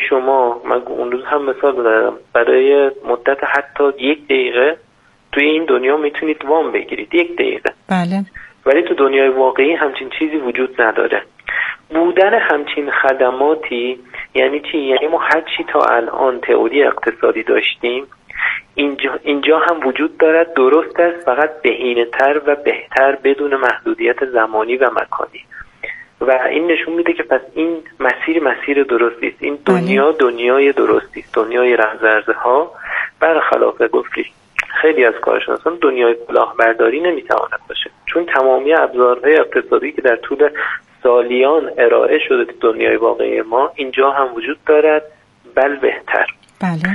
شما، من اون روز هم مثال دادم، برای مدت حتی 1 دقیقه توی این دنیا میتونید وام بگیرید، 1 دقیقه. بله. ولی تو دنیای واقعی همچین چیزی وجود نداره. بودن همچین خدماتی یعنی چی؟ یعنی ما هر چی تا الان تئوری اقتصادی داشتیم اینجا هم وجود دارد، درست است، فقط بهینه‌تر و بهتر بدون محدودیت زمانی و مکانی. و این نشون میده که پس این مسیر درستی است. این دنیا دنیای درستی است، دنیای رمزارزها ها. برخلاف گفتی خیلی از کارشناسان دنیای کلاهبرداری نمیتواند باشه، چون تمامی ابزارهای اقتصادی که در طول سالیان ارائه شده تو دنیای واقعی ما اینجا هم وجود دارد، بل بهتر. بله.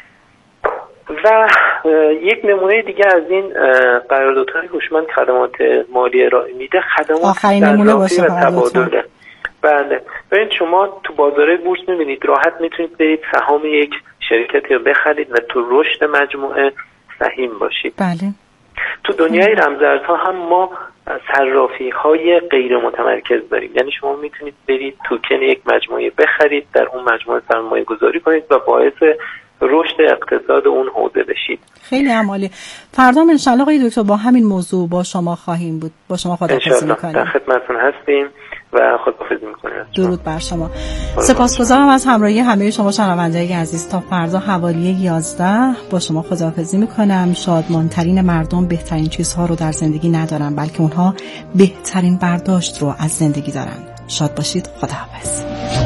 و یک نمونه دیگه از این قراردادهای هوشمند خدمات مالی ارائه میده، خدمات صرافی و تبادله. بله. ببینید شما تو بازار بورس میبینید راحت میتونید برید سهام یک شرکتی رو بخرید و تو رشد مجموعه سهیم باشید. بله. تو دنیای رمزارزها هم ما صرافی های غیر متمرکز داریم، یعنی شما میتونید برید توکن یک مجموعه بخرید، در اون مجموعه سرمایه گذاری کنید و باعث رشد اقتصاد اون حوزه بشید. خیلی عالی. فردا ان شاء الله آقای دکتر با همین موضوع با شما خواهیم بود. با شما خداحافظی می‌کنیم. در خدمتتون هستیم و خداحافظی می‌کنیم. درود بر شما. سپاسگزارم از همراهی همه شما شنوندگان عزیز. تا فردا حوالی 11 با شما خداحافظی می‌کنم. شادمان‌ترین مردم بهترین چیزها رو در زندگی ندارن، بلکه اونها بهترین برداشت رو از زندگی دارن. شاد باشید. خداحافظ.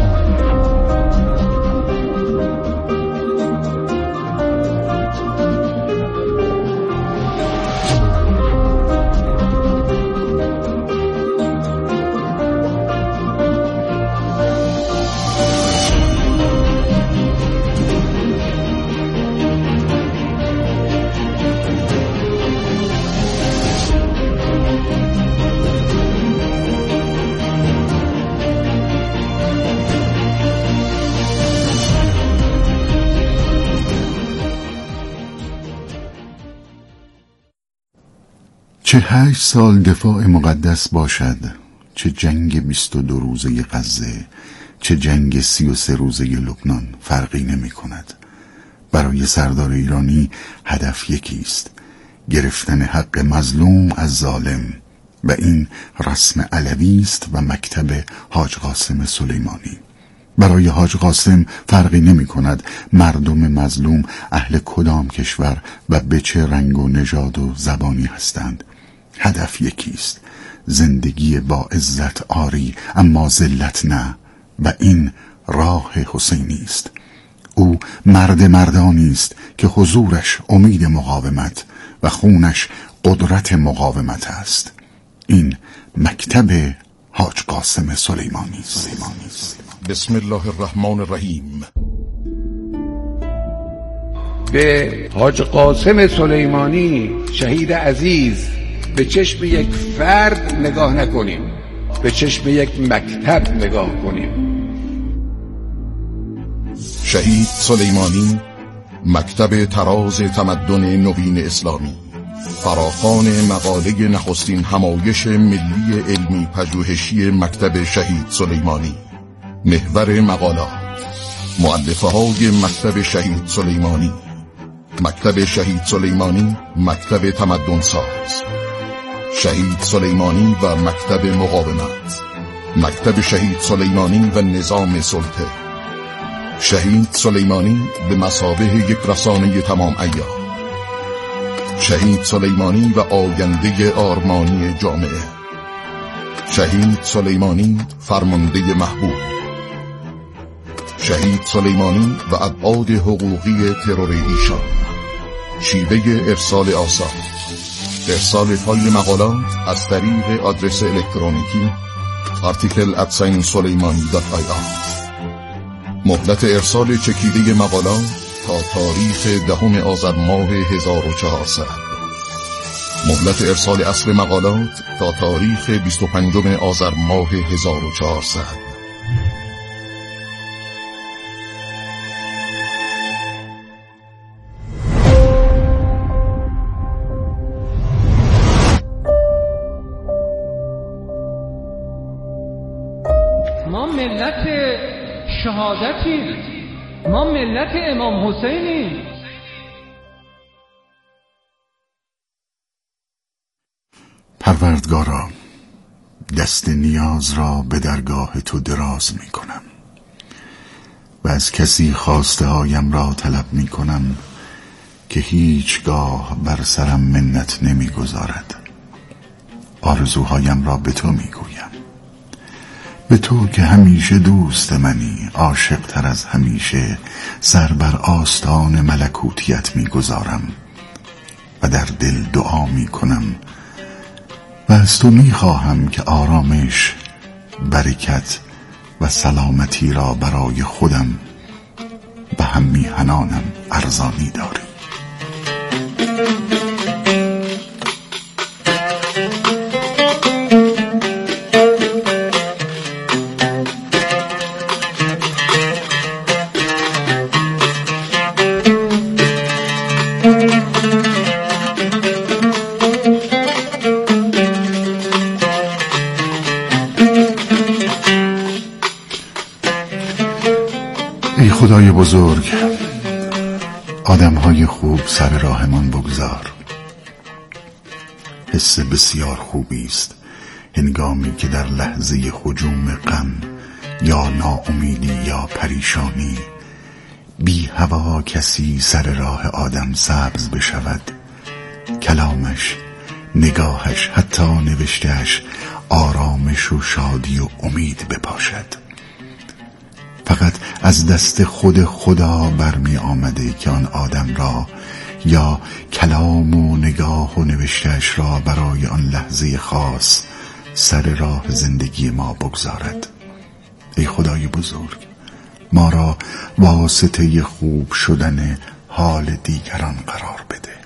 چه 8 سال دفاع مقدس باشد، چه جنگ 22 روزه غزه، چه جنگ 33 روزه لبنان، فرقی نمی کند. برای سردار ایرانی هدف یکی است، گرفتن حق مظلوم از ظالم، و این رسم علوی است و مکتب حاج قاسم سلیمانی. برای حاج قاسم فرقی نمی کند مردم مظلوم اهل کدام کشور و به چه رنگ و نژاد و زبانی هستند. هدف یکی است، زندگی با عزت آری اما ذلت نه، و این راه حسینی است. او مرد مردانی است که حضورش امید مقاومت و خونش قدرت مقاومت است. این مکتب حاج قاسم سلیمانی است. بسم الله الرحمن الرحیم. به حاج قاسم سلیمانی شهید عزیز به چشم یک فرد نگاه نکنیم، به چشم یک مکتب نگاه کنیم. شهید سلیمانی، مکتب تراز تمدن نوین اسلامی، فراخوان مقاله نخستین همایش ملی علمی پژوهشی مکتب شهید سلیمانی. محور مقالات، مؤلفه های مکتب شهید سلیمانی. مکتب شهید سلیمانی، مکتب تمدن ساز. شهید سلیمانی و مکتب مقاومت. مکتب شهید سلیمانی و نظام سلطه. شهید سلیمانی به مثابه یک رسانه تمام عیار. شهید سلیمانی و آینده آرمانی جامعه. شهید سلیمانی فرمانده محبوب. شهید سلیمانی و ابعاد حقوقی ترور ایشان. شیوه ارسال آثار. ارسال فایل مقالات از طریق آدرس الکترونیکی article@suleimani.ir. مهلت ارسال چکیده مقالات تا تاریخ 10 آذر ماه 1400. مهلت ارسال اصل مقالات تا تاریخ 25 آذر ماه 1400. ما ملت شهادتیم، ما ملت امام حسینیم. پروردگارا، دست نیاز را به درگاه تو دراز می کنم و از کسی خواسته هایم را طلب می کنم که هیچگاه بر سرم منت نمی گذارد. آرزوهایم را به تو می گویم، به تو که همیشه دوست منی، عاشق تر از همیشه سر بر آستان ملکوتیت می گذارم و در دل دعا می کنم و از تو می خواهم که آرامش، برکت و سلامتی را برای خودم و هم میهنانم ارزانی داری. ای خدای بزرگ، آدمهای خوب سر راهمان بگذار. حس بسیار خوبی است هنگامی که در لحظه هجوم غم یا ناامیدی یا پریشانی بی هوا کسی سر راه آدم سبز بشود، کلامش، نگاهش، حتی نوشتهش آرامش و شادی و امید بپاشد. فقط از دست خود خدا برمی آمده که آن آدم را یا کلام و نگاه و نوشتهش را برای آن لحظه خاص سر راه زندگی ما بگذارد. ای خدای بزرگ، ما را واسطه خوب شدن حال دیگران قرار بده.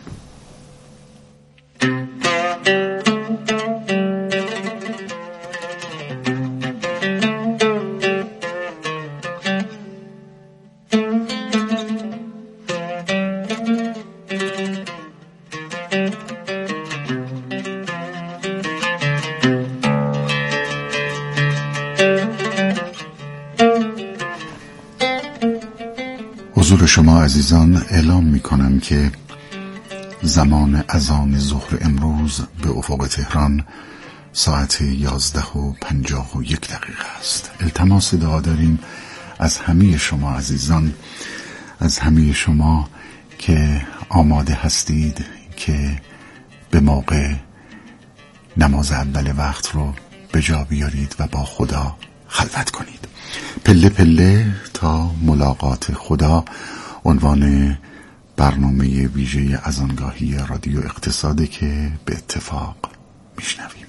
حضور شما عزیزان اعلام می کنم که زمان اذان ظهر امروز به افق تهران ساعت 11:51 است. التماس دعا داریم از همه شما عزیزان، از همه شما که آماده هستید که به موقع نماز اول وقت رو به جا بیارید و با خدا خلوت کنید. پله پله تا ملاقات خدا عنوان برنامه ویژه اذانگاهی رادیو اقتصاده که به اتفاق میشنویم.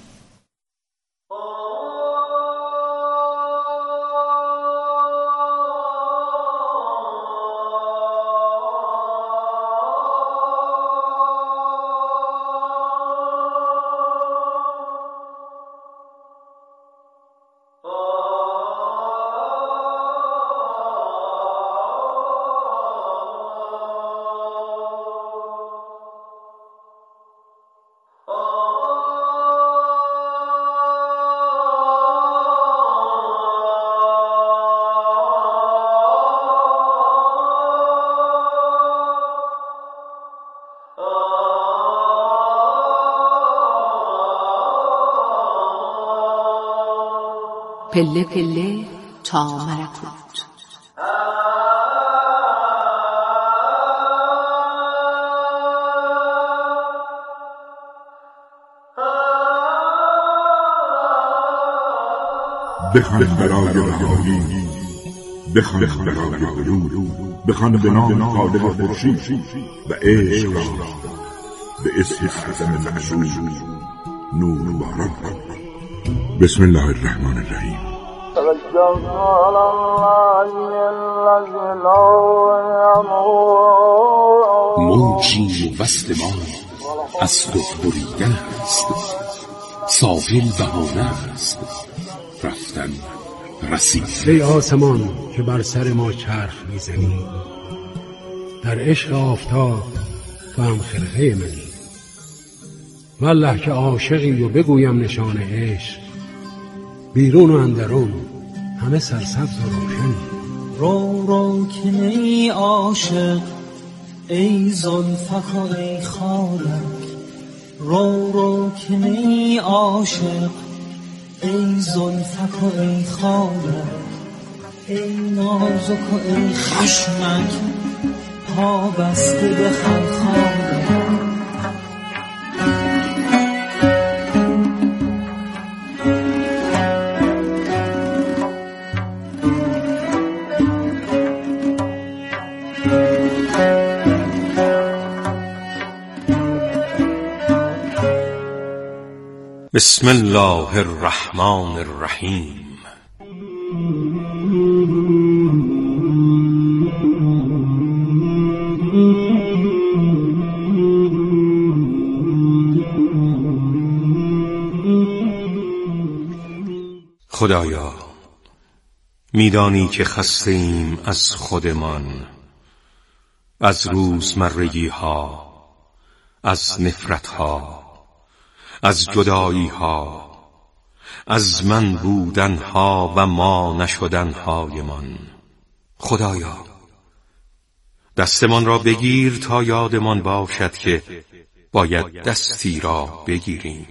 پله پله تا ملکوت. بخوان برای رهایی، بخوان برای علوم، بخوان به نام خالق خورشید و عشق را به اسم اعظم معشوق نور باران. بسم الله الرحمن الرحیم. موجی و وصل ما از تو بریدن است، ساحل بهانه است، رفتن رسید. ای آسمان که بر سر ما چرخ میزنی، در عشق آفتاب تو هم خرقه منی. والله که عاشقی و بگویم نشان عشق، بیرون و اندرون همه سرسبز و روشنی. رو رو که ای عاشق ای زلفک و ای خالک، رو که ای عاشق ای زلفک و ای خالک، ای نازک و ای خشمک پا بسته به خلخالک. بسم الله الرحمن الرحیم. خدایا، میدانی که خسته ایم از خودمان، از روزمرگی ها، از نفرت ها، از جدایی ها، از من بودن ها و ما نشدن هایمان. خدایا، دستمان را بگیر تا یادمان باشد که باید دستی را بگیریم.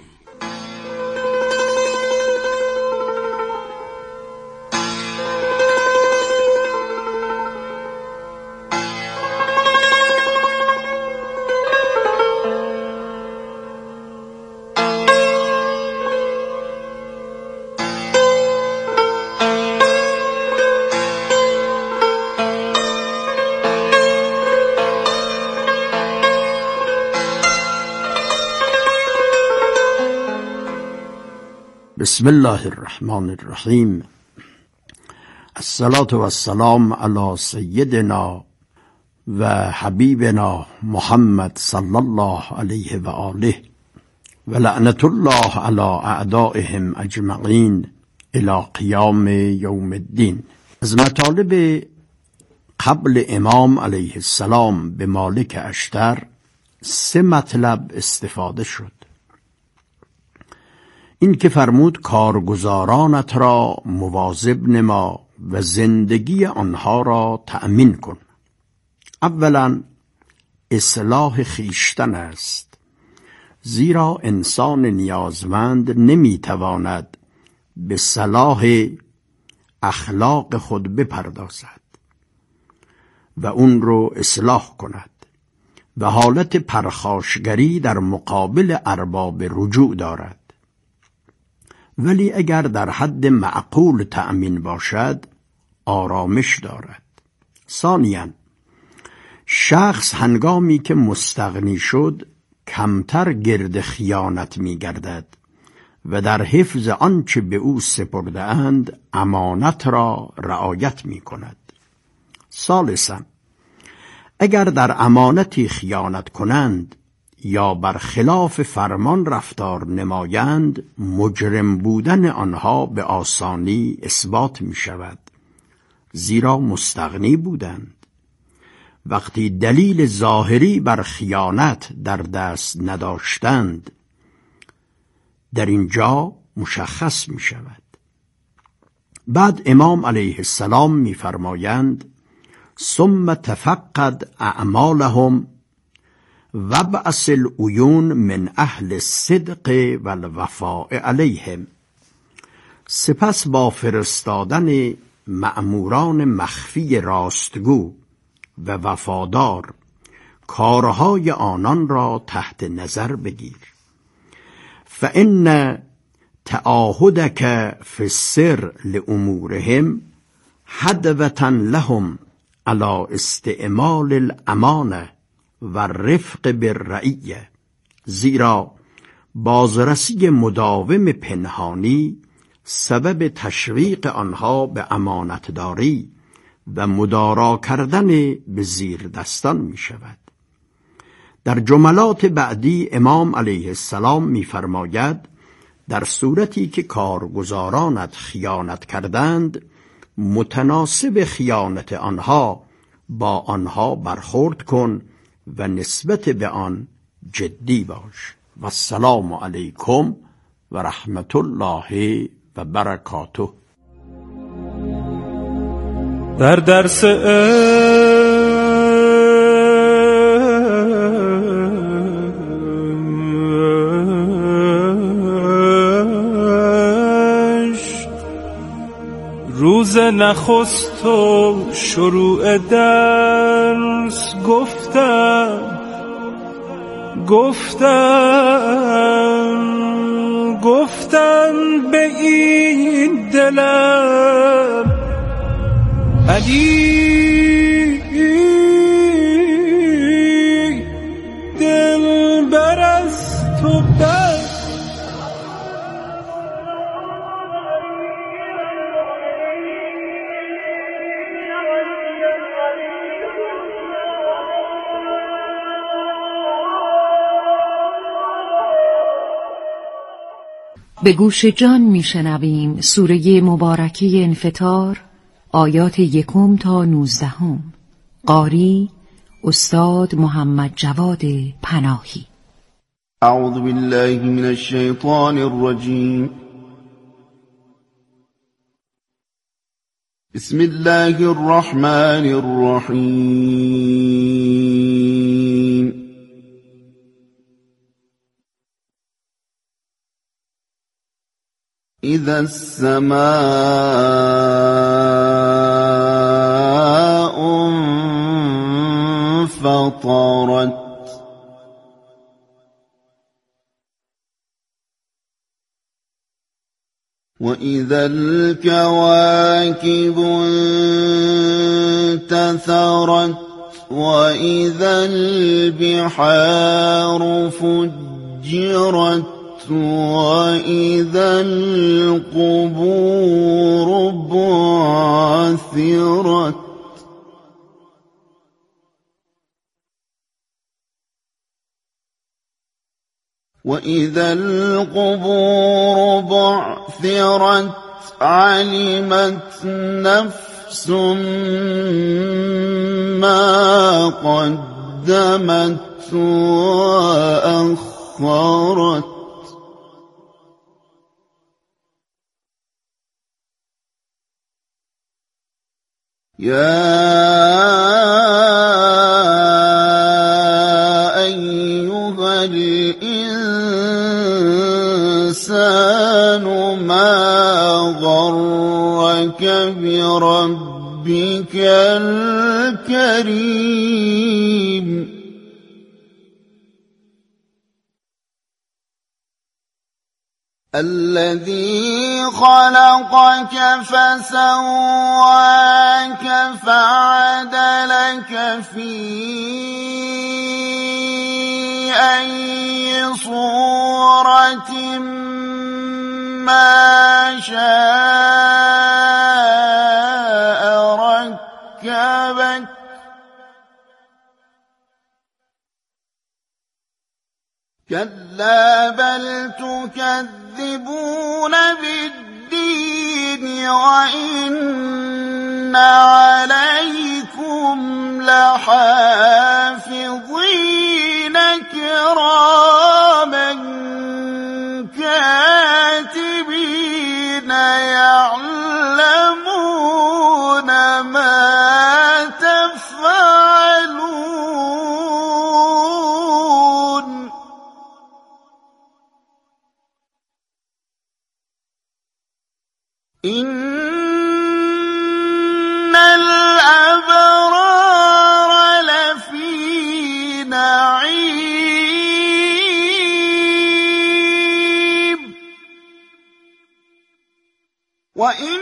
بسم الله الرحمن الرحیم. الصلاة و السلام علی سیدنا و حبیبنا محمد صلی الله علیه و آله و لعنت الله علی اعدائهم اجمعین الی قیام یوم الدین. از مطالب قبل امام علیه السلام به مالک اشتر 3 مطلب استفاده شد. این که فرمود کارگزارانت را مواظب نما و زندگی آنها را تأمین کن. اولا اصلاح خویشتن است، زیرا انسان نیازمند نمیتواند به صلاح اخلاق خود بپردازد و اون رو اصلاح کند و حالت پرخاشگری در مقابل ارباب رجوع دارد. ولی اگر در حد معقول تأمین باشد آرامش دارد. ثانیاً شخص هنگامی که مستغنی شد کمتر گرد خیانت می گردد و در حفظ آنچه به او سپرده اند امانت را رعایت می کند. ثالثاً اگر در امانتی خیانت کنند یا برخلاف فرمان رفتار نمایند مجرم بودن آنها به آسانی اثبات می شود، زیرا مستغنی بودند. وقتی دلیل ظاهری بر خیانت در دست نداشتند در اینجا مشخص می شود. بعد امام علیه السلام می فرمایند ثم تفقد اعمالهم وابعث العیون من اهل الصدق والوفاء علیهم. سپس با فرستادن مأموران مخفی راستگو و وفادار کارهای آنان را تحت نظر بگیر. فإن تعاهدك فی السر لامورهم حدوة لهم علی استعمال الامانه و رفق بالرعیه، زیرا بازرسی مداوم پنهانی سبب تشویق آنها به امانتداری و مدارا کردن به زیر دستان می شود. در جملات بعدی امام علیه السلام می فرماید در صورتی که کارگزارانت خیانت کردند متناسب خیانت آنها با آنها برخورد کن و نسبت به آن جدی باش. و السلام علیکم و رحمت الله و برکاته. در درس روز نخست و شروع درس گفتم به این دلم علی دلبر از تو بس. به گوش جان میشنویم سوره مبارکه انفطار، آیات 1 تا 19. قاری استاد محمد جواد پناهی. اعوذ بالله من الشیطان الرجیم. بسم الله الرحمن الرحیم. اذا السماء انفطرت وإذا الكواكب انتثرت وإذا البحار فجرت وإذا القبور بعثرت وإذا القبور بعثرت علمت نفس ما قدمت وأخرت يا أيها الإنسان ما غرك بربك الكريم الذي خلقك فسواك فعدلك في أي صورة ما شاء ركبك كلا بل تكذبون بالدين وإن عليكم لحافظين كراما كاتبين يعلمون ما تفعلون إن الأبرار لفي نعيم وإن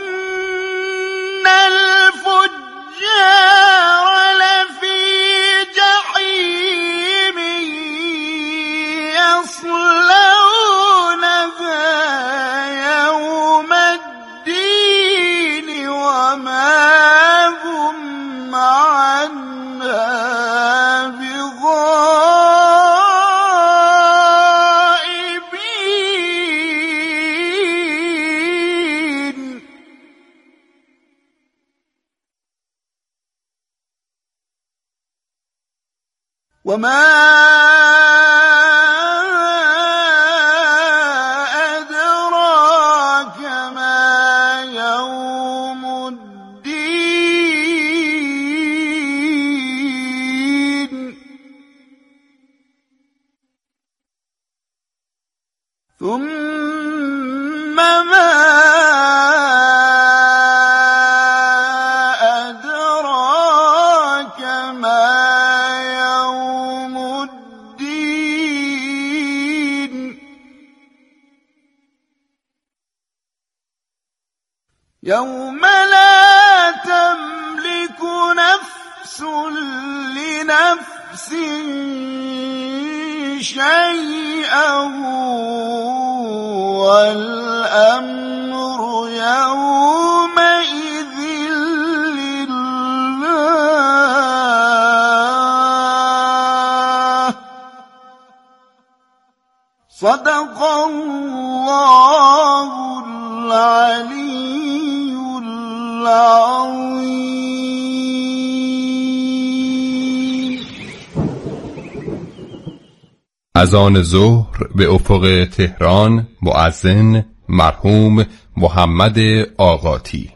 الفجار لفي جحيم يصلونها يوم الدين وما هم عنها بغائبين وما أدراك ما يوم الدين ثم ما أدراك ما يوم الدين يوم لا تملك نفس لنفس شيئا والأمر يومئذ لله صدق الله العلي العظيم. اذان ظهر به افق تهران، مؤذن مرحوم محمد آقاتی.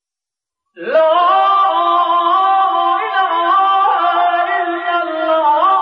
لا إله إلا الله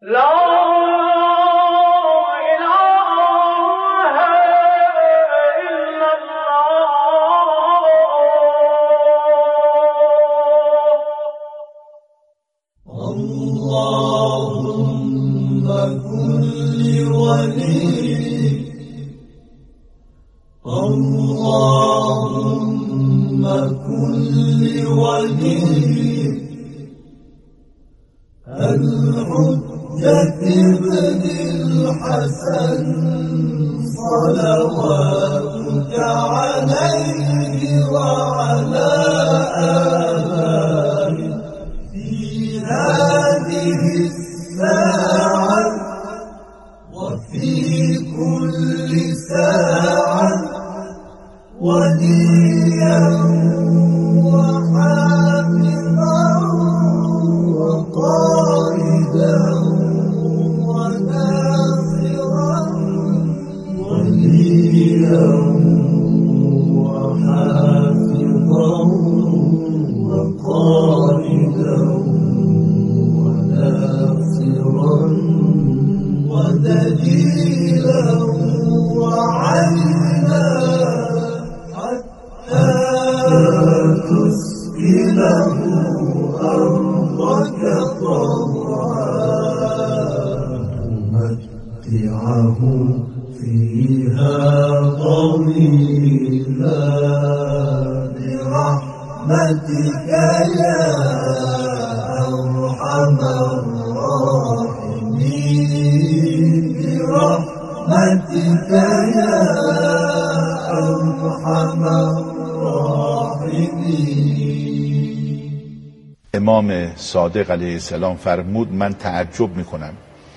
امام صادق علیه السلام فرمود من تعجب میکنم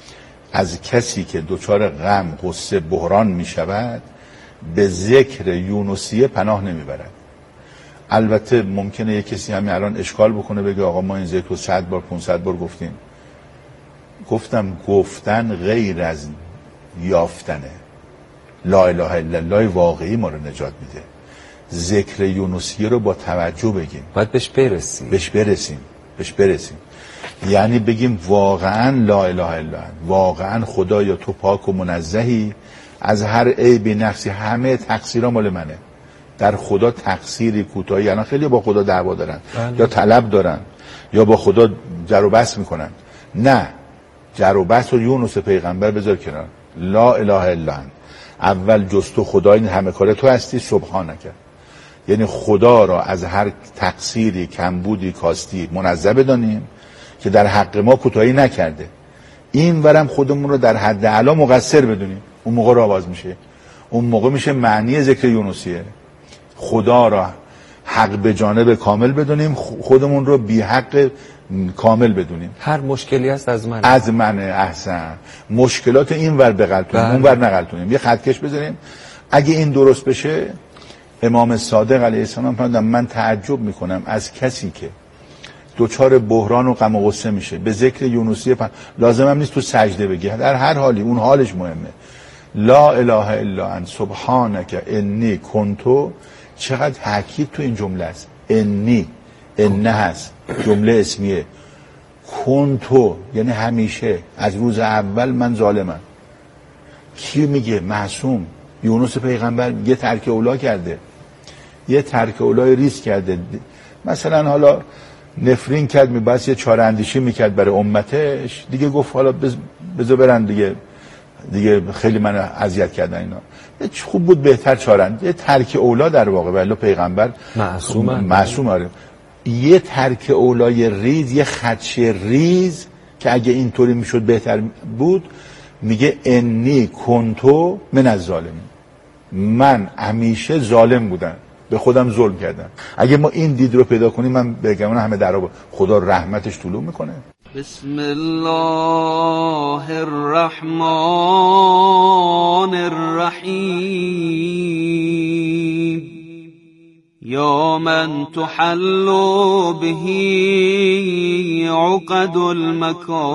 از کسی که دچار غم، غصه، بحران میشود به ذکر یونسیه پناه نمیبرد. البته ممکنه یک کسی همین الان اشکال بکنه بگه آقا ما این ذکر رو 100 بار 500 بار گفتیم. گفتن غیر از یافتنه. لا اله الا الله واقعی ما رو نجات میده. ذکر یونسیه رو با توجه بگیم، باید بهش برسیم. یعنی بگیم واقعا لا اله الا الله، واقعا خدایا تو پاک و منزهی از هر عیبی، نقصی، همه تقصیرها مال منه. در خدا تقصیری، کوتاهی، الان خیلی با خدا دعوا دارن یا طلب دارن یا با خدا جر و بحث میکنن. نه، جر و بحث رو یونس پیغمبر بذار کنار. لا اله الا انت، اول جز تو خدا این همه کاره تو هستی، سبحانک. یعنی خدا را از هر تقصیری، کمبودی، کاستی منزه بدانیم که در حق ما کوتاهی نکرده. این ورم خودمون رو در حد اعلی مقصر بدونیم. اون موقع رو آواز میشه. اون موقع میشه معنی ذکر یونسیه. خدا را حق به جانب کامل بدونیم، خودمون رو بی حق کامل بدونیم. هر مشکلی هست از منه. احسن. مشکلات این ور بغلطونیم، اون ور نغلطونیم. یه خطکش بذاریم. اگه این درست بشه، امام صادق علیه السلام فرمودن من تعجب میکنم از کسی که دوچار بحران و غم و غصه میشه به ذکر یونسیه لازم هم نیست تو سجده بگی، در هر حالی اون حالش مهمه. لا اله الا انت سبحانک انی کنتو. چقدر تاکید تو این جمله است. انی، انه هست، جمله اسمیه. کنتو یعنی همیشه، از روز اول من ظالمم. کی میگه؟ معصوم. یونس پیغمبر یه ترک اولا کرده، یه ترک اولای ریز کرده. مثلا حالا نفرین کرد، میباید یه چاره اندیشی میکرد برای امتش، دیگه گفت حالا بذار برن دیگه خیلی من اذیت کردن اینا. خوب بود بهتر چارند. یه ترک اولا در واقع، ولی پیغمبر معصوم. آره. یه ترک اولای ریز، یه خدشه ریز که اگه اینطوری میشد بهتر بود. میگه انی کنتو من الظالمین، من همیشه ظالم بودم، به خودم ظلم کردم. اگه ما این دید رو پیدا کنیم، من بگم همه در خدا رحمتش طلوع میکنه. بسم الله الرحمن الرحیم یا من تحل به عقد المکان